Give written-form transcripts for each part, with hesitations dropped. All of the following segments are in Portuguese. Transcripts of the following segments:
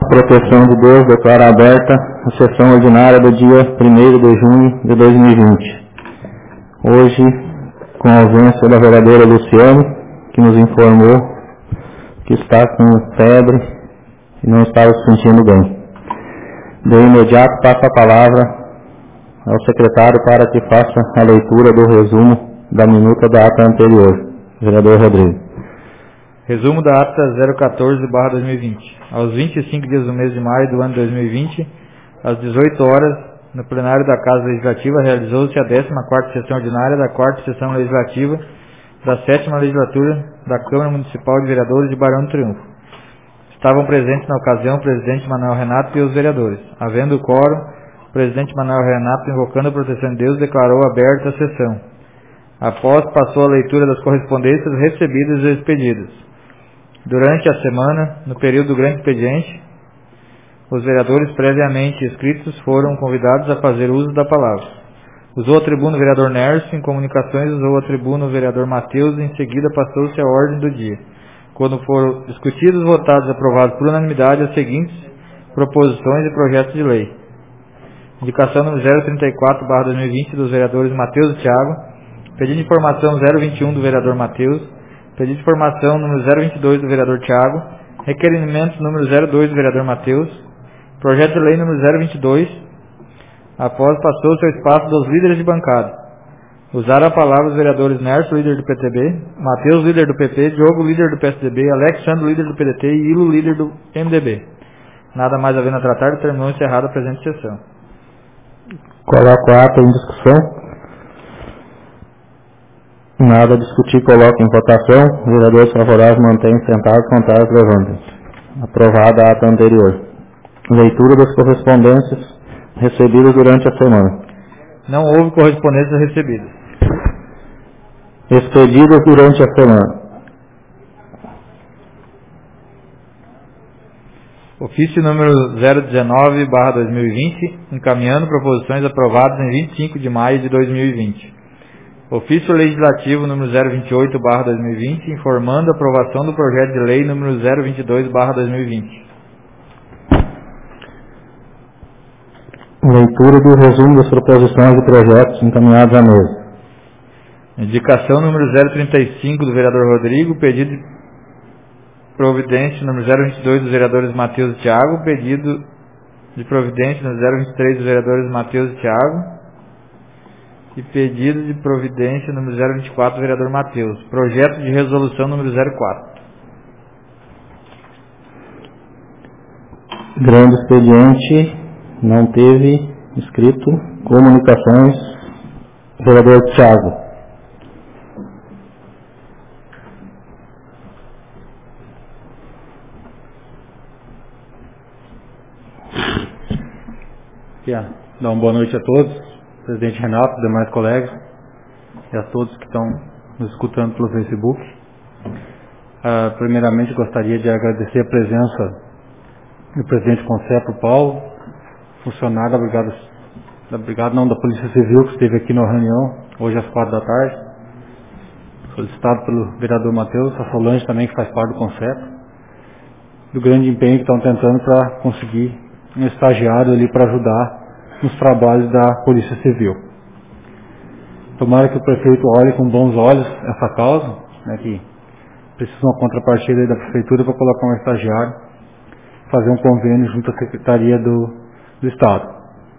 proteção de Deus, declaro aberta a sessão ordinária do dia 1º de junho de 2020. Hoje, com a ausência da vereadora Luciane, que nos informou que está com febre e não estava se sentindo bem. De imediato, passo a palavra ao secretário para que faça a leitura do resumo da minuta da ata anterior. Vereador Rodrigo. Resumo da ata 014/2020. Aos 25 dias do mês de maio do ano 2020, às 18 horas, no plenário da Casa Legislativa, realizou-se a 14ª sessão ordinária da 4ª sessão legislativa da 7ª legislatura da Câmara Municipal de Vereadores de Barão do Triunfo. Estavam presentes na ocasião o presidente Manuel Renato e os vereadores. Havendo o quórum, o presidente Manuel Renato, invocando a proteção de Deus, declarou aberta a sessão. Após, passou a leitura das correspondências recebidas e expedidas. Durante a semana, no período do grande expediente, os vereadores previamente inscritos foram convidados a fazer uso da palavra. Usou a tribuna o vereador Nércio, em comunicações usou a tribuna o vereador Matheus e em seguida passou-se a ordem do dia. Quando foram discutidos, votados e aprovados por unanimidade as seguintes proposições e projetos de lei. Indicação número 034/2020 dos vereadores Matheus e Thiago. Pedido de informação 021 do vereador Matheus. Pedido de informação número 022 do vereador Thiago. Requerimento número 02 do vereador Matheus. Projeto de lei número 022. Após, passou-se ao espaço dos líderes de bancada. Usaram a palavra os vereadores Nércio, líder do PTB, Matheus, líder do PP, Diogo, líder do PSDB, Alexandre, líder do PDT e Ilo, líder do MDB. Nada mais havendo a tratar, terminou encerrada a presente sessão. Coloco a ata em discussão. Nada a discutir, coloco em votação. Vereadores favoráveis mantêm sentados, contrários levantem-se. Aprovada a ata anterior. Leitura das correspondências recebidas durante a semana. Não houve correspondências recebidas. Expedidas durante a semana. Ofício número 019/2020, encaminhando proposições aprovadas em 25 de maio de 2020. Ofício legislativo número 028/2020, informando a aprovação do projeto de lei número 022/2020. Leitura do resumo das proposições e projetos encaminhados à mesa. Indicação número 035 do vereador Rodrigo, pedido de providência número 022 dos vereadores Matheus e Thiago, pedido de providência número 023 dos vereadores Matheus e Thiago e pedido de providência número 024 do vereador Matheus. Projeto de resolução número 04. Grande expediente, não teve escrito. Comunicações, vereador Thiago. Dar uma boa noite a todos, presidente Renato, demais colegas e a todos que estão nos escutando pelo Facebook. Primeiramente, gostaria de agradecer a presença do presidente Concepro Paulo, funcionário da Polícia Civil, que esteve aqui na reunião, hoje às 4 da tarde, solicitado pelo vereador Matheus, a Solange também, que faz parte do Concepro, do grande empenho que estão tentando para conseguir um estagiário ali para ajudar nos trabalhos da Polícia Civil. Tomara que o prefeito olhe com bons olhos essa causa, né, que precisa uma contrapartida aí da prefeitura para colocar um estagiário, fazer um convênio junto à Secretaria do Estado.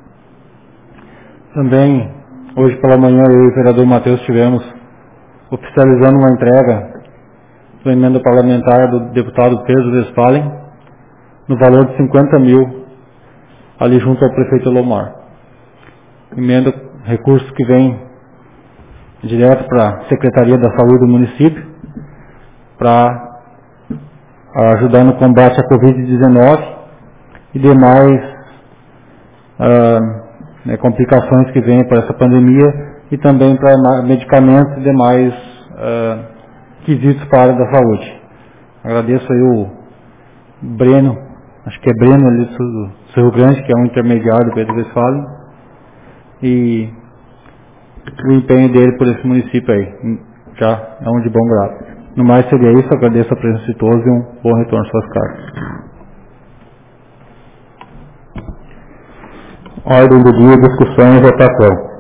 Também, hoje pela manhã, eu e o vereador Matheus estivemos oficializando uma entrega da emenda parlamentar do deputado Pedro Westphalen, no valor de 50 mil, ali junto ao prefeito Lomar. Emenda, recursos que vem direto para a Secretaria da Saúde do município, para ajudar no combate à Covid-19 e demais complicações que vêm para essa pandemia e também para medicamentos e demais quesitos para a área da saúde. Agradeço aí o Breno, acho que é Breno ali do Cerro Grande, que é um intermediário do Pedro Westphalen, e o empenho dele por esse município aí, já é um de bom grado. No mais seria isso, agradeço a presença de todos e um bom retorno às suas casas. Ordem do dia, discussão e votação.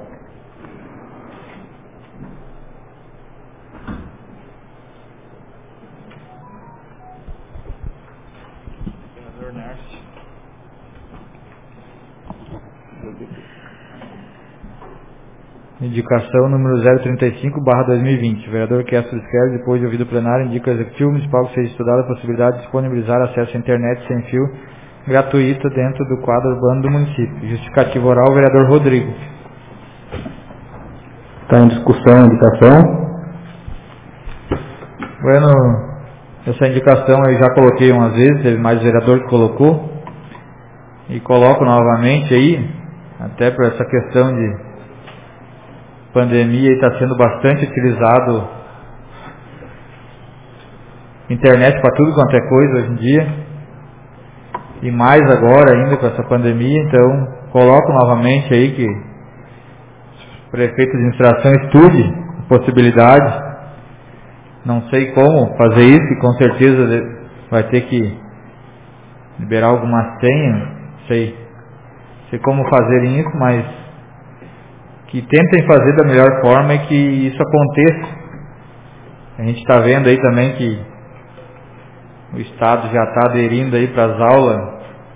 Indicação número 035/2020. O vereador Castro Esquerdo, depois de ouvido o plenário, indica ao Executivo Municipal que seja estudada a possibilidade de disponibilizar acesso à internet sem fio gratuita dentro do quadro urbano do município. Justificativo oral, vereador Rodrigo. Está em discussão a indicação. Bueno, essa indicação eu já coloquei umas vezes, teve mais vereador que colocou. E coloco novamente aí, até por essa questão de pandemia, está sendo bastante utilizado internet para tudo quanto é coisa hoje em dia, e mais agora ainda com essa pandemia. Então coloco novamente aí que o prefeito de administração estude a possibilidade, não sei como fazer isso, e com certeza vai ter que liberar alguma senha, não sei como fazer isso, mas que tentem fazer da melhor forma e que isso aconteça. A gente está vendo aí também que o Estado já está aderindo aí para as aulas,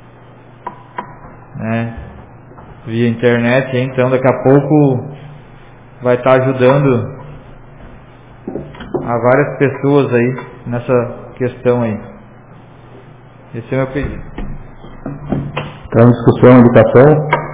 né, via internet, então daqui a pouco vai estar ajudando a várias pessoas aí nessa questão aí. Esse é o meu pedido. Está em discussão a indicação.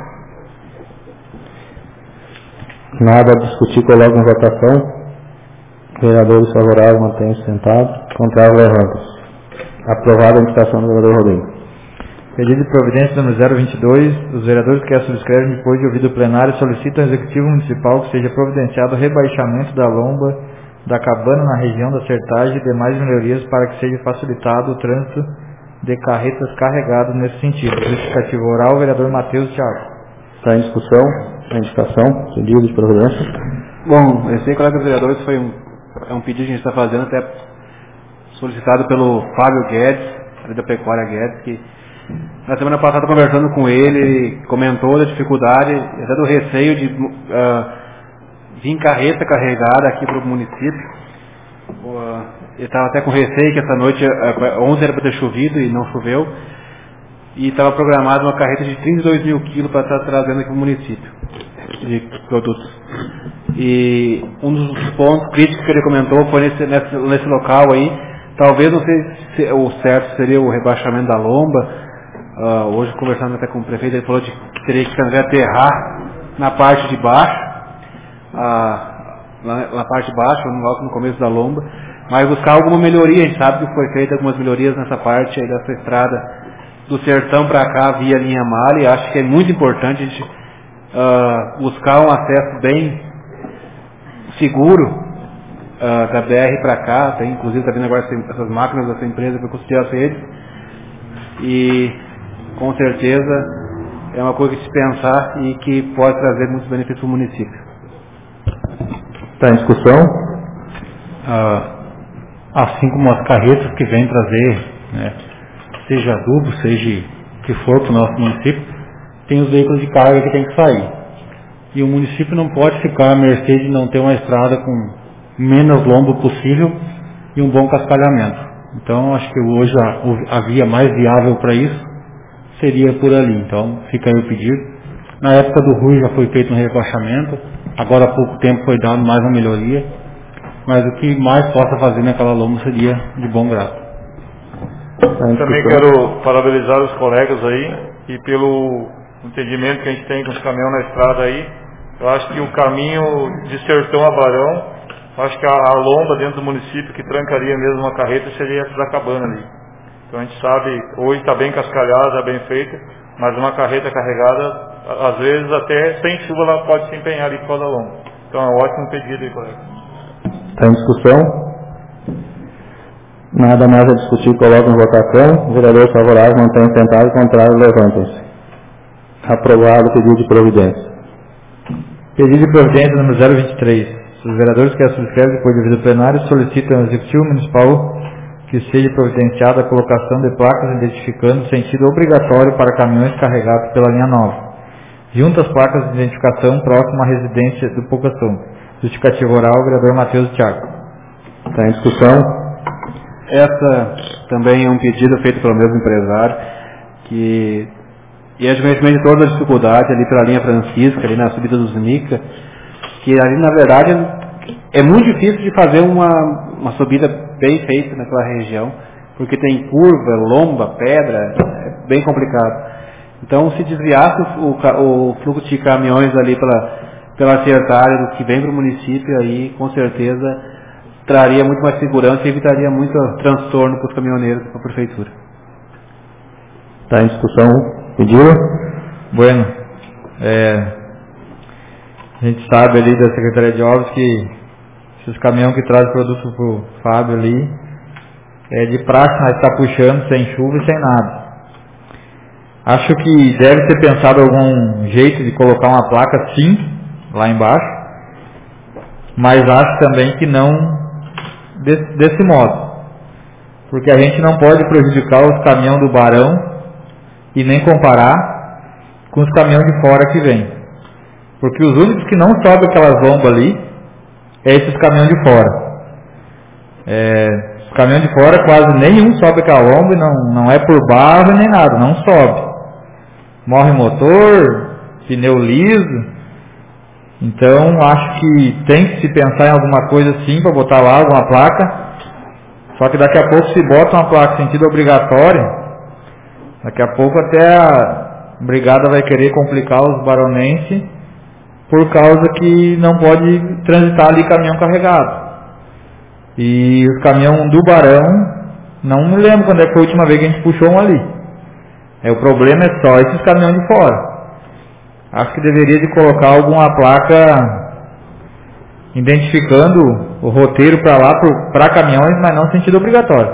Nada a discutir, coloco em votação. Vereadores favoráveis, mantenham-se sentados. Contrário, levantem-se. Aprovada a indicação do vereador Rodrigo. Pedido de providência número 022. Os vereadores que a subscrevem, depois de ouvido o plenário, solicitam ao Executivo Municipal que seja providenciado o rebaixamento da lomba da cabana na região da Sertagem e demais melhorias para que seja facilitado o trânsito de carretas carregadas nesse sentido. Justificativo oral, vereador Matheus Thiago. Está em discussão a indicação, pedido de providência. Bom, esse aí, colegas vereadores, foi um pedido que a gente está fazendo, até solicitado pelo Fábio Guedes, ali da Pecuária Guedes, que na semana passada, conversando com ele comentou da dificuldade, até do receio de vir carreta carregada aqui para o município. Ele estava até com receio que essa noite, ontem era para ter chovido e não choveu, e estava programada uma carreta de 32 mil quilos para estar trazendo aqui para o município de produtos. E um dos pontos críticos que ele comentou foi nesse local aí. Talvez, não sei se o certo seria o rebaixamento da lomba. Hoje, conversando até com o prefeito, ele falou que teria que aterrar na parte de baixo, na parte de baixo, logo no começo da lomba, mas buscar alguma melhoria. A gente sabe que foi feita algumas melhorias nessa parte aí dessa estrada do sertão para cá via linha mar, e acho que é muito importante a gente buscar um acesso bem seguro da BR para cá. Tem, inclusive, está vendo agora essas máquinas dessa empresa para construir as redes, e com certeza é uma coisa que se pensar e que pode trazer muitos benefícios para o município. Está em discussão? Assim como as carretas que vêm trazer, né, seja adubo, seja o que for para o nosso município, tem os veículos de carga que tem que sair. E o município não pode ficar à mercê de não ter uma estrada com menos lombo possível e um bom cascalhamento. Então, acho que hoje a via mais viável para isso seria por ali. Então, fica aí o pedido. Na época do Rui já foi feito um rebaixamento, agora há pouco tempo foi dado mais uma melhoria, mas o que mais possa fazer naquela lomba seria de bom grado. Também quero parabenizar os colegas aí, e pelo entendimento que a gente tem com os caminhões na estrada aí. Eu acho que o caminho de Sertão a Barão, acho que a lomba dentro do município que trancaria mesmo uma carreta seria essa da cabana ali. Então a gente sabe, hoje está bem cascalhada, bem feita, mas uma carreta carregada, às vezes até sem chuva ela pode se empenhar ali por causa da lomba. Então é um ótimo pedido aí, colega. Está em discussão? Nada mais a discutir, coloca em votação. Vereadores favoráveis, mantém sentado, contrário, levantem-se. Aprovado o pedido de providência. Pedido de providência número 023. Os vereadores que a subscrevem depois de ouvido plenário solicitam ao Executivo Municipal que seja providenciada a colocação de placas identificando o sentido obrigatório para caminhões carregados pela linha nova. junto às placas de identificação próximo à residência do Pouca Sombra. Justificativa oral, vereador Matheus Thiago. Está em discussão. Essa também é um pedido feito pelo mesmo empresário, e é de conhecimento de toda a dificuldade ali pela linha Francisca, ali na subida dos Nica, que ali na verdade é muito difícil de fazer uma subida bem feita naquela região, porque tem curva, lomba, pedra, é bem complicado. Então, se desviasse o fluxo de caminhões ali pela certa área do que vem para o município, aí com certeza traria muito mais segurança e evitaria muito transtorno para os caminhoneiros e para a prefeitura. Está em discussão. Pedido? Bueno, a gente sabe ali da Secretaria de Obras que esses caminhões que trazem produto para o Fábio ali, é de praxe, mas está puxando sem chuva e sem nada. Acho que deve ser pensado algum jeito de colocar uma placa sim, lá embaixo, mas acho também que não desse modo, porque a gente não pode prejudicar os caminhões do Barão e nem comparar com os caminhões de fora que vêm, porque os únicos que não sobem aquelas lombas ali é esses caminhões de fora. Os caminhões de fora quase nenhum sobe aquela lomba, não é por barro nem nada, não sobe, morre motor, pneu liso. Então acho que tem que se pensar em alguma coisa assim para botar lá alguma placa. Só que daqui a pouco se bota uma placa em sentido obrigatório, daqui a pouco até a brigada vai querer complicar os baronenses por causa que não pode transitar ali caminhão carregado. E os caminhões do Barão, não me lembro quando é que foi a última vez que a gente puxou um ali. O problema é só esses caminhões de fora. Acho que deveria de colocar alguma placa identificando o roteiro para lá, para caminhões, mas não sentido obrigatório.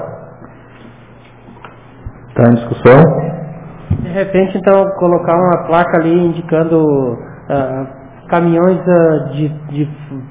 Está em discussão. De repente, então, colocar uma placa ali indicando caminhões de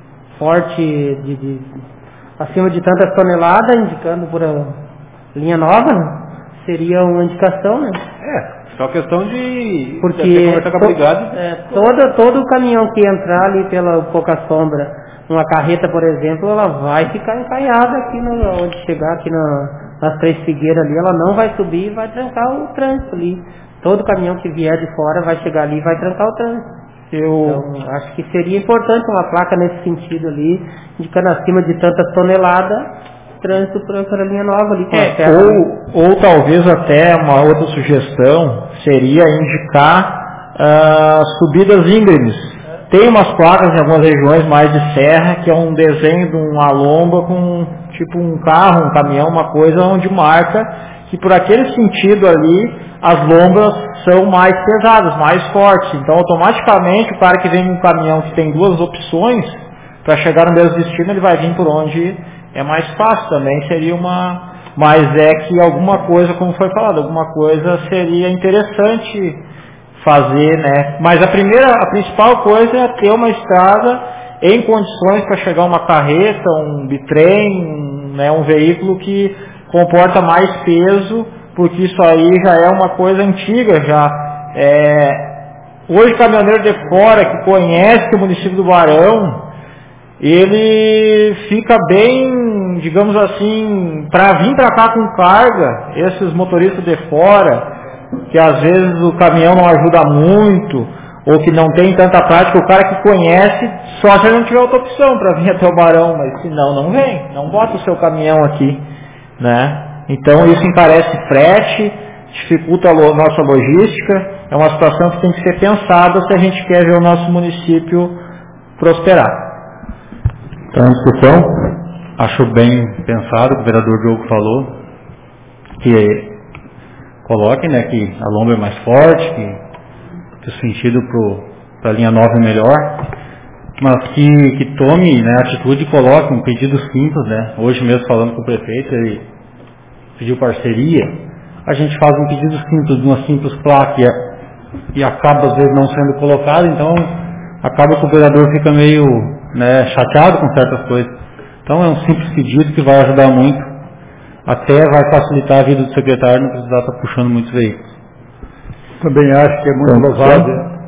porte acima de tantas toneladas, indicando por linha nova, né? Seria uma indicação, né? Só questão de porque brigada. todo o caminhão que entrar ali pela Pouca Sombra, uma carreta, por exemplo, ela vai ficar encalhada aqui onde chegar aqui nas Três Figueiras ali, ela não vai subir e vai trancar o trânsito ali. Todo caminhão que vier de fora vai chegar ali e vai trancar o trânsito. Então, acho que seria importante uma placa nesse sentido ali, indicando acima de tantas toneladas, trânsito para a linha nova ali. Ou talvez até uma outra sugestão seria indicar subidas íngremes. Tem umas placas em algumas regiões mais de serra que é um desenho de uma lomba com tipo um carro, um caminhão, uma coisa onde marca que por aquele sentido ali as lombas são mais pesadas, mais fortes. Então automaticamente o cara que vem com um caminhão que tem duas opções para chegar no mesmo destino, ele vai vir por onde é mais fácil também. Seria mas é que alguma coisa, como foi falado, alguma coisa seria interessante fazer, né? Mas a principal coisa é ter uma estrada em condições para chegar uma carreta, um bitrem, né, um veículo que comporta mais peso, porque isso aí já é uma coisa antiga já. Hoje o caminhoneiro de fora que conhece o município do Barão, ele fica bem, digamos assim, para vir para cá com carga, esses motoristas de fora, que às vezes o caminhão não ajuda muito, ou que não tem tanta prática, o cara que conhece, só se ele não tiver outra opção para vir até o Barão, mas se não vem, não bota o seu caminhão aqui, né? Então isso encarece frete, dificulta a nossa logística, é uma situação que tem que ser pensada se a gente quer ver o nosso município prosperar. Então, discussão. Acho bem pensado o que o vereador Diogo falou, que coloque, né, que a lomba é mais forte, que o sentido para a linha nova é melhor, mas que tome, né, atitude e coloque um pedido simples, né. Hoje mesmo falando com o prefeito, ele pediu parceria, a gente faz um pedido simples, de uma simples placa e acaba às vezes não sendo colocado, então acaba que o vereador fica meio, né, chateado com certas coisas. Então é um simples pedido que vai ajudar muito, até vai facilitar a vida do secretário, não precisar estar puxando muitos veículos. Também acho que é muito louvável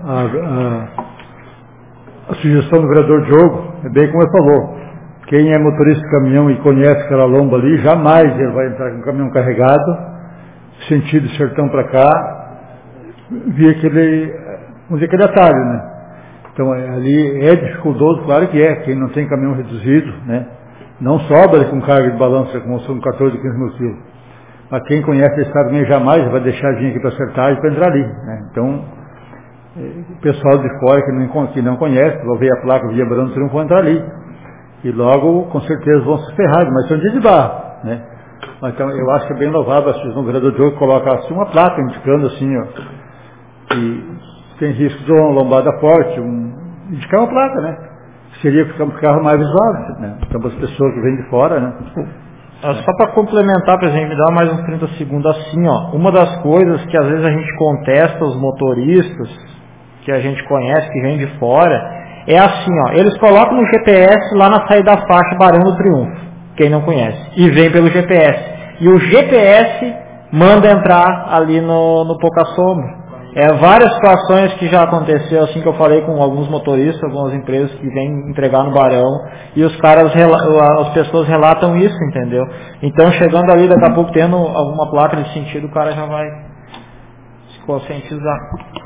A sugestão do vereador Diogo é bem como ele falou. Quem é motorista de caminhão e conhece aquela lomba ali, jamais ele vai entrar com um caminhão carregado, sentido sertão para cá, via aquele atalho, né? Então ali é dificultoso, claro que é, quem não tem caminhão reduzido, né? Não sobra com carga de balança, como são 14, 15 mil quilos. Mas quem conhece esse caminho jamais vai deixar vir aqui para acertar e para entrar ali, né? Então, o pessoal de fora que não conhece, vai ver a placa Via Barão do Triunfo, vão entrar ali. E logo, com certeza, vão se ferrar, mas são dia de barro, né? Então, eu acho que é bem louvável o vereador Diogo colocar assim uma placa indicando assim, ó, que tem risco de uma lombada forte, indicar uma placa, né? Seria ficar um carro mais visual, né? Então, as pessoas que vêm de fora, né? Só para complementar, presidente, me dá mais uns 30 segundos assim, ó. Uma das coisas que às vezes a gente contesta os motoristas, que a gente conhece, que vem de fora, é assim, ó. Eles colocam no GPS lá na saída da faixa Barão do Triunfo, quem não conhece, e vem pelo GPS. E o GPS manda entrar ali no Pouca Sombra. Várias situações que já aconteceu, assim, que eu falei com alguns motoristas, algumas empresas que vêm entregar no Barão, e os caras, as pessoas relatam isso, entendeu? Então, chegando ali, daqui a pouco, tendo alguma placa de sentido, o cara já vai se conscientizar.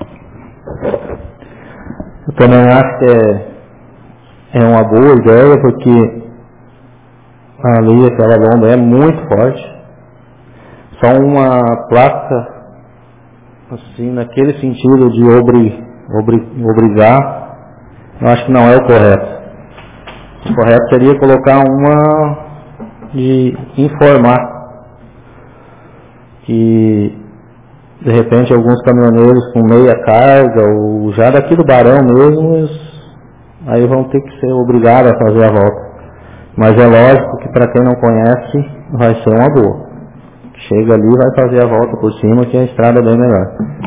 Eu também acho que é uma boa ideia, porque ali aquela lomba é muito forte. Só uma placa assim, naquele sentido de obrigar, eu acho que não é o correto. O correto seria colocar uma de informar que de repente alguns caminhoneiros com meia carga, ou já daqui do Barão mesmo, aí vão ter que ser obrigados a fazer a volta. Mas é lógico que para quem não conhece vai ser uma boa. Chega ali e vai fazer a volta por cima, que a estrada é bem melhor.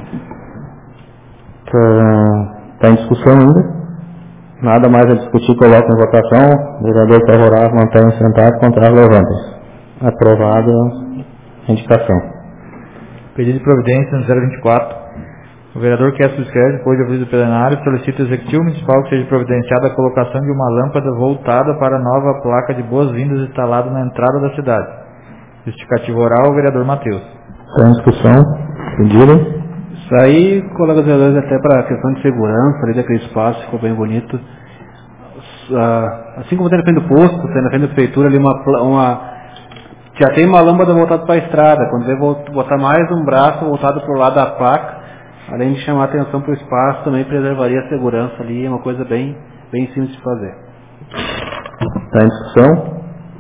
Está em discussão ainda. Nada mais a discutir, coloca em votação. Vereador favorável, mantém sentado, contrário, levantem-se. Aprovada a indicação. Pedido de providência no 024. O vereador quer subscrever, depois de ouvido plenário, solicita ao Executivo Municipal que seja providenciada a colocação de uma lâmpada voltada para a nova placa de boas-vindas instalada na entrada da cidade. Justificativo oral, o vereador Matheus. Está em discussão. Pedido. Isso aí, colegas vereadores, até para a questão de segurança ali daquele espaço, ficou bem bonito. Assim como tem na frente do posto, tem na frente da prefeitura ali já tem uma lâmpada voltada para a estrada. Quando vai botar mais um braço voltado para o lado da placa, além de chamar a atenção para o espaço, também preservaria a segurança ali, é uma coisa bem simples de fazer. Está em discussão.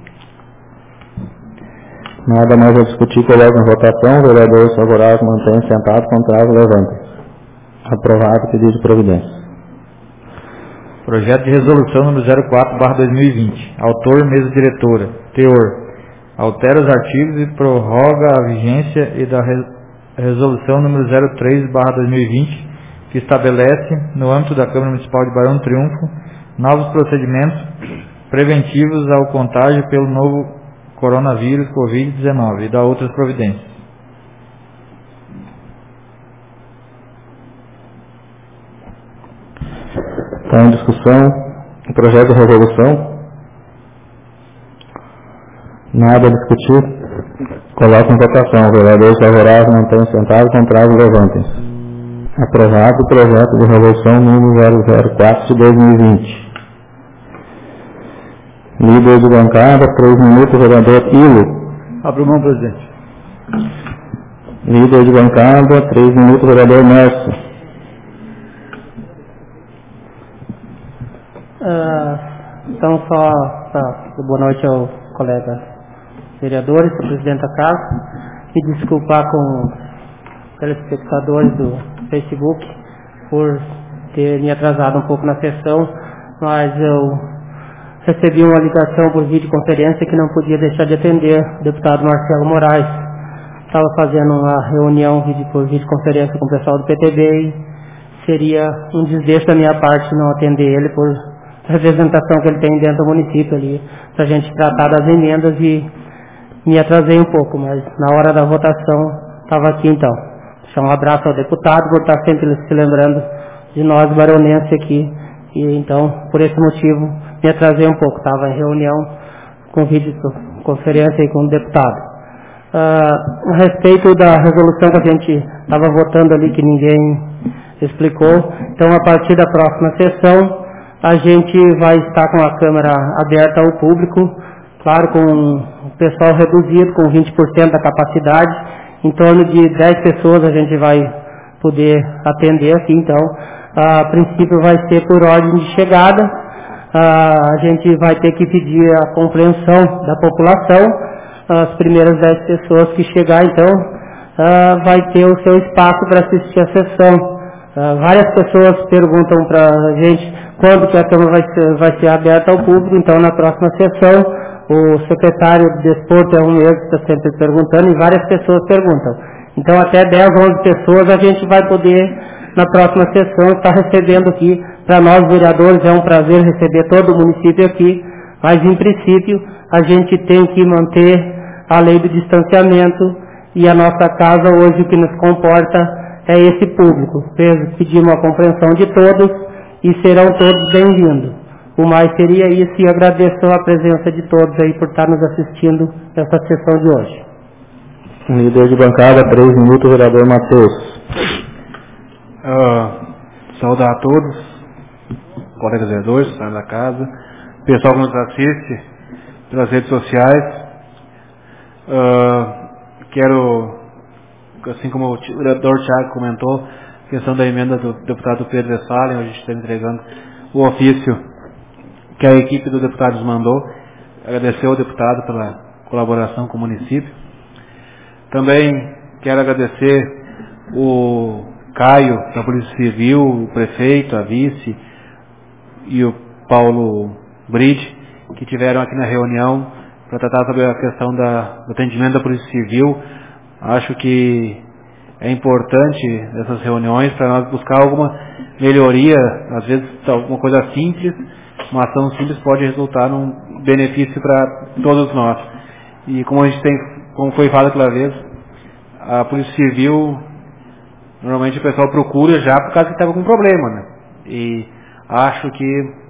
Nada mais a discutir, coloca em votação. Vereadores favoráveis mantém sentado, contrário, levantem. Aprovado o pedido de providência. Projeto de resolução número 04/2020. Autor, mesa diretora. Teor: altera os artigos e prorroga a vigência e da resolução número 03/2020, que estabelece, no âmbito da Câmara Municipal de Barão do Triunfo, novos procedimentos preventivos ao contágio pelo novo coronavírus Covid-19 e da outras providências. Está em discussão o projeto de resolução. Nada a discutir. Coloca em votação. Vereadores favoráveis mantém sentado, contrário, levantem-se. Aprovado o projeto de resolução número 004 de 2020. Líder de bancada, 3 minutos, vereador Ilo. Abra mão, presidente. Líder de bancada, 3 minutos, vereador Mércio. Então, boa noite ao colega vereadores, ao presidente da casa, e desculpar com os telespectadores do Facebook por ter me atrasado um pouco na sessão, mas eu recebi uma ligação por videoconferência que não podia deixar de atender o deputado Marcelo Moraes. Estava fazendo uma reunião por videoconferência com o pessoal do PTB e seria um desdeixo da minha parte não atender ele por representação que ele tem dentro do município ali, para a gente tratar das emendas, e me atrasei um pouco, mas na hora da votação estava aqui então. Deixar um abraço ao deputado por estar sempre se lembrando de nós baronenses aqui. E então, por esse motivo, me atrasei um pouco. Estava em reunião com videoconferência aí com o deputado. A respeito da resolução que a gente estava votando ali, que ninguém explicou, então a partir da próxima sessão a gente vai estar com a Câmara aberta ao público, claro, com o pessoal reduzido, com 20% da capacidade, em torno de 10 pessoas a gente vai poder atender aqui, então a princípio vai ser por ordem de chegada, a gente vai ter que pedir a compreensão da população. As primeiras 10 pessoas que chegar, então, vai ter o seu espaço para assistir a sessão. Várias pessoas perguntam para a gente quando que a Câmara vai ser aberta ao público, então na próxima sessão, o secretário de Desporto é um mesmo que está sempre perguntando, e várias pessoas perguntam. Então até 10, 11 pessoas a gente vai poder, na próxima sessão, estar recebendo aqui. Para nós vereadores é um prazer receber todo o município aqui, mas em princípio a gente tem que manter a lei do distanciamento, e a nossa casa hoje o que nos comporta é esse público. Pedimos a compreensão de todos e serão todos bem-vindos. O mais seria isso, e agradeço a presença de todos aí por estar nos assistindo nessa sessão de hoje. Líder de bancada, 3 minutos, vereador Matheus. Saudar a todos, colegas vereadores, que estão da casa, pessoal que nos assiste pelas redes sociais. Quero, assim como o vereador Thiago comentou, a questão da emenda do deputado Pedro Westphalen, a gente está entregando o ofício que a equipe do deputado nos mandou. Agradecer ao deputado pela colaboração com o município. Também quero agradecer o Caio, da Polícia Civil, o prefeito, a vice e o Paulo Bride, que tiveram aqui na reunião para tratar sobre a questão do atendimento da Polícia Civil. Acho que é importante essas reuniões para nós buscar alguma melhoria, às vezes alguma coisa simples, uma ação simples pode resultar num benefício para todos nós. E como a gente tem, como foi falado aquela vez, a Polícia Civil, normalmente o pessoal procura já por causa que estava com problema, né? E acho que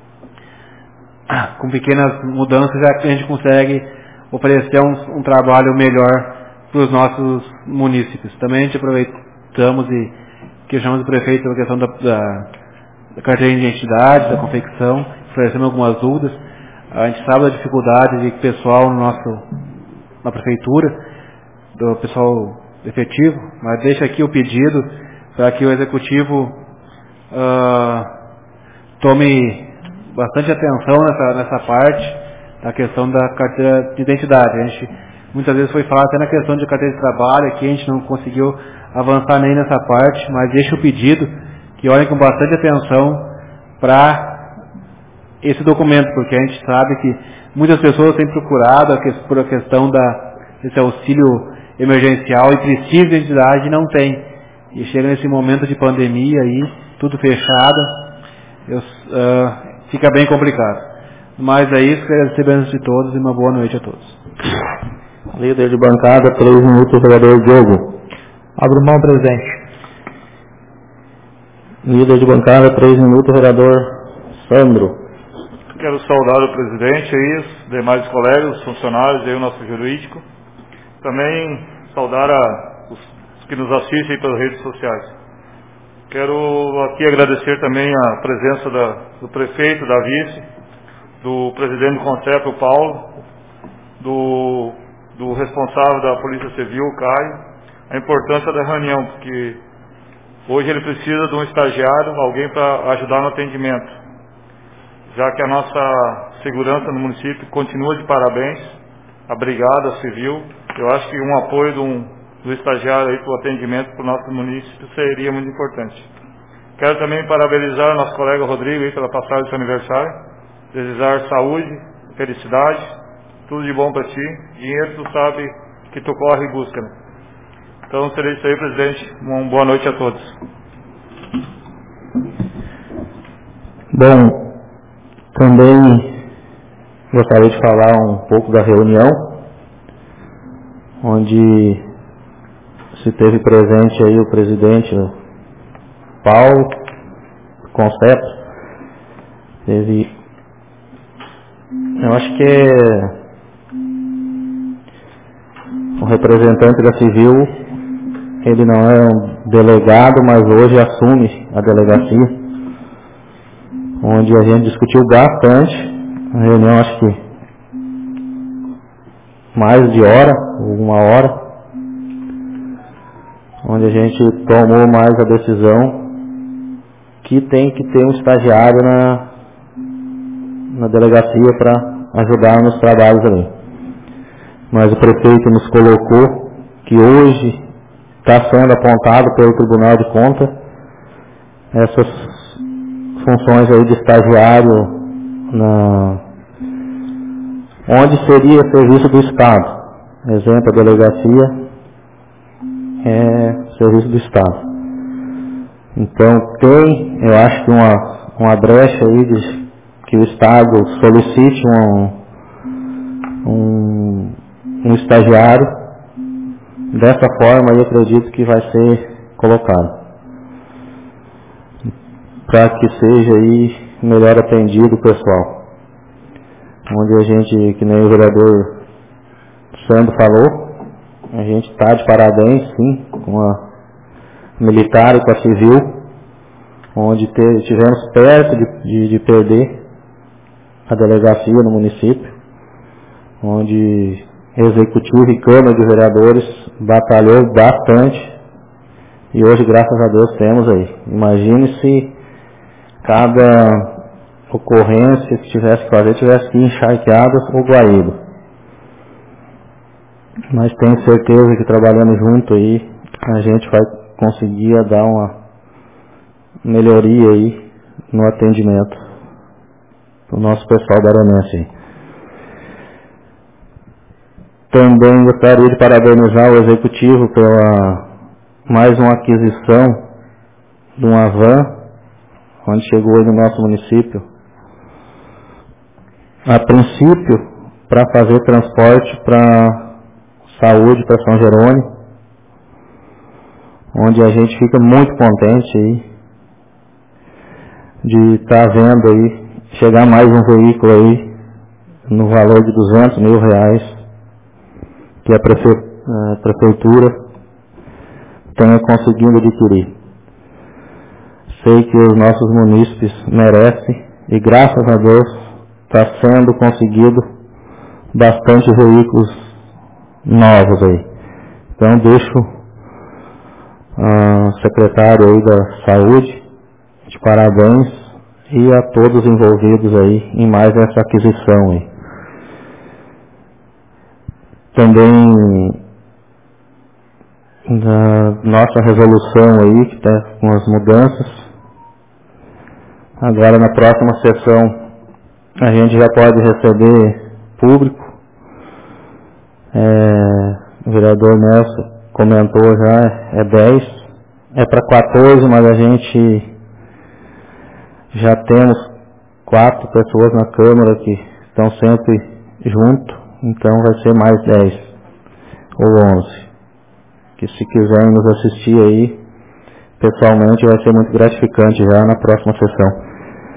com pequenas mudanças a gente consegue oferecer um trabalho melhor para os nossos munícipes. Também a gente aproveitamos e questionamos o prefeito pela questão da carteira de identidade, da confecção, oferecemos algumas dúvidas. A gente sabe da dificuldade de pessoal na prefeitura, do pessoal efetivo, mas deixa aqui o pedido para que o executivo tome bastante atenção nessa parte da questão da carteira de identidade. A gente muitas vezes foi falado até na questão de carteira de trabalho, aqui a gente não conseguiu avançar nem nessa parte, mas deixa o pedido que olhem com bastante atenção para esse documento, porque a gente sabe que muitas pessoas têm procurado por a questão desse auxílio emergencial e precisa de identidade e não tem. E chega nesse momento de pandemia aí, tudo fechado, fica bem complicado. Mas é isso, quero agradecer a bênção de todos e uma boa noite a todos. Líder de bancada, 3 minutos, vereador Diogo. Abro mão, presidente. Líder de bancada, 3 minutos, vereador Sandro. Quero saudar o presidente aí, os demais colegas, os funcionários e o nosso jurídico. Também saudar os que nos assistem aí pelas redes sociais. Quero aqui agradecer também a presença do prefeito, da vice, do presidente do Conselho, o Paulo, do responsável da Polícia Civil, o Caio, a importância da reunião, porque hoje ele precisa de um estagiário, alguém para ajudar no atendimento, já que a nossa segurança no município continua de parabéns, a Brigada Civil. Eu acho que um apoio do estagiário aí para o atendimento para o nosso município seria muito importante. Quero também parabenizar o nosso colega Rodrigo aí pela passagem do seu aniversário, desejar saúde, felicidade, tudo de bom para ti. Dinheiro tu sabe que tu corre e busca, né? Então seria isso aí, presidente. Uma boa noite a todos. Bom, também gostaria de falar um pouco da reunião, onde se teve presente aí o presidente Paulo, Concept, teve, eu acho que o representante da Civil, ele não é um delegado, mas hoje assume a delegacia, onde a gente discutiu bastante, a reunião acho que mais de hora, 1 hora, onde a gente tomou mais a decisão que tem que ter um estagiário na delegacia para ajudar nos trabalhos ali. Mas o prefeito nos colocou que hoje está sendo apontado pelo Tribunal de Contas essas funções aí de estagiário onde seria serviço do Estado. Exemplo, a delegacia é serviço do Estado. Então tem, eu acho que uma brecha aí de que o Estado solicite um estagiário. Dessa forma eu acredito que vai ser colocado, para que seja aí melhor atendido o pessoal. Onde a gente, que nem o vereador Sandro falou, a gente está de parabéns sim com a militar e com a civil, onde tivemos perto de perder a delegacia no município, onde Executivo e Câmara de Vereadores batalhou bastante, e hoje, graças a Deus, temos aí. Imagine se cada ocorrência que tivesse que fazer tivesse que ir encharqueado ou guaído. Mas tenho certeza que trabalhando junto aí, a gente vai conseguir dar uma melhoria aí no atendimento do nosso pessoal baronense. Também gostaria de parabenizar o Executivo pela mais uma aquisição de uma van, onde chegou aí no nosso município, a princípio para fazer transporte para saúde, para São Jerônimo, onde a gente fica muito contente aí de estar vendo aí chegar mais um veículo aí no valor de R$200 mil, que a prefeitura tenha conseguido adquirir. Sei que os nossos munícipes merecem e graças a Deus está sendo conseguido bastante veículos novos aí. Então deixo a secretária aí da Saúde de parabéns e a todos envolvidos aí em mais essa aquisição aí. Também da nossa resolução aí, que está com as mudanças. Agora na próxima sessão a gente já pode receber público. O vereador Nelson comentou já, é 10, é para 14, mas a gente já temos 4 pessoas na Câmara que estão sempre junto, então vai ser mais 10 ou 11. Que se quiserem nos assistir aí, pessoalmente vai ser muito gratificante já na próxima sessão.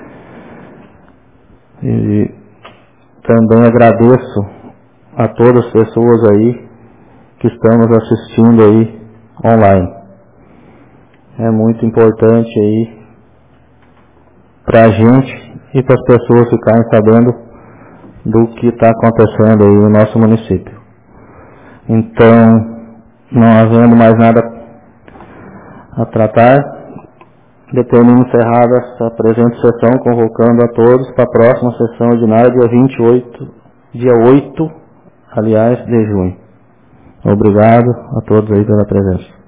E também agradeço a todas as pessoas aí que estão nos assistindo aí online. É muito importante aí para a gente e para as pessoas ficarem sabendo do que está acontecendo aí no nosso município. Então, não havendo mais nada a tratar, determino encerrada essa presente sessão, convocando a todos para a próxima sessão ordinária, dia 8, de junho. Obrigado a todos aí pela presença.